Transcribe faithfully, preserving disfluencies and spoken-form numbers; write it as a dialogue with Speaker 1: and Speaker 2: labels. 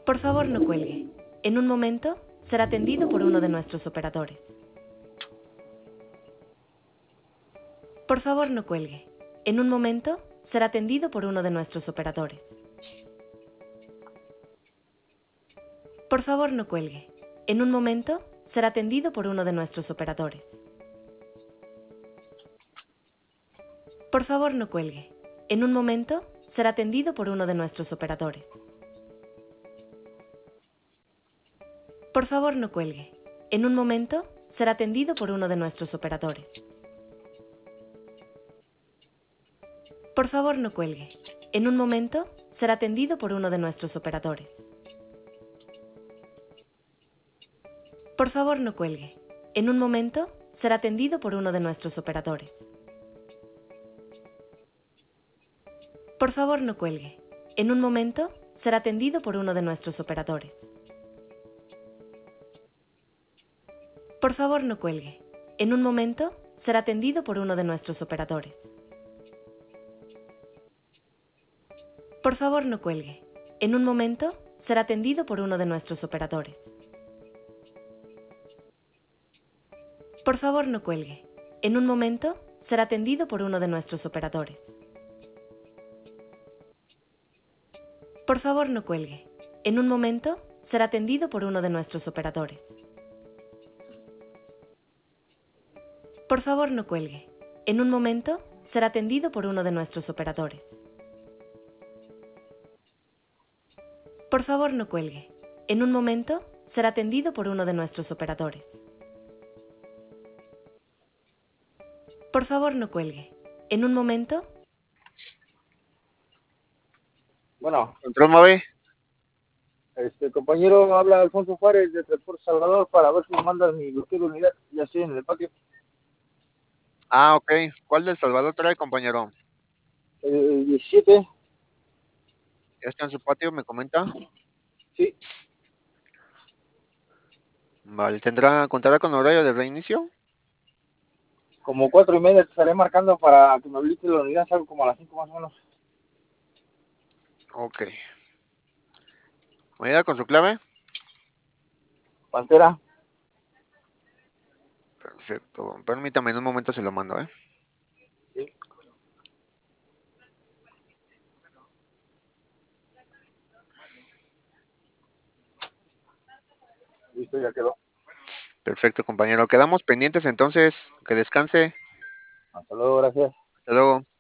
Speaker 1: Por favor, no cuelgue. En un momento, será atendido por uno de nuestros operadores. Por favor, no cuelgue. En un momento, será atendido por uno de nuestros operadores. Por favor, no cuelgue. En un momento, será atendido por uno de nuestros operadores. Por favor, no cuelgue. En un momento, será atendido por uno de nuestros operadores. Por favor, no cuelgue. En un momento, será atendido por uno de nuestros operadores. Por favor, no cuelgue. En un momento, será atendido por uno de nuestros operadores. Por favor, no cuelgue. En un momento, será atendido por uno de nuestros operadores. Por favor, no cuelgue. En un momento, será atendido por uno de nuestros operadores. Por favor, no cuelgue. En un momento, será atendido por uno de nuestros operadores. Por favor, no cuelgue. En un momento, será atendido por uno de nuestros operadores. Por favor, no cuelgue. En un momento, será atendido por uno de nuestros operadores. Por favor, no cuelgue. En un momento, será atendido por uno de nuestros operadores. Por favor, no cuelgue. En un momento, será atendido por uno de nuestros operadores. Por favor, no cuelgue. En un momento, será atendido por uno de nuestros operadores. Por favor, no cuelgue. En un momento...
Speaker 2: Bueno,
Speaker 3: Control Mave.
Speaker 2: este compañero, habla Alfonso Juárez de Transporte Salvador para ver si me mandan mi bloqueo de unidad. Ya estoy en el patio.
Speaker 3: Ah, ok. ¿Cuál del Salvador trae, compañero?
Speaker 2: El diecisiete.
Speaker 3: ¿Ya está en su patio, me comenta?
Speaker 2: Sí.
Speaker 3: Vale, ¿tendrá, contará con horario de reinicio?
Speaker 2: Como cuatro y media te estaré marcando para que me habilite la unidad. Salgo como a las cinco más o menos.
Speaker 3: Ok. ¿Me ayuda con su clave?
Speaker 2: Pantera.
Speaker 3: Perfecto. Permítame, en un momento se lo mando, ¿eh?
Speaker 2: Sí. Listo, ya quedó.
Speaker 3: Perfecto, compañero. Quedamos pendientes entonces. Que descanse.
Speaker 2: Hasta luego, gracias.
Speaker 3: Hasta luego.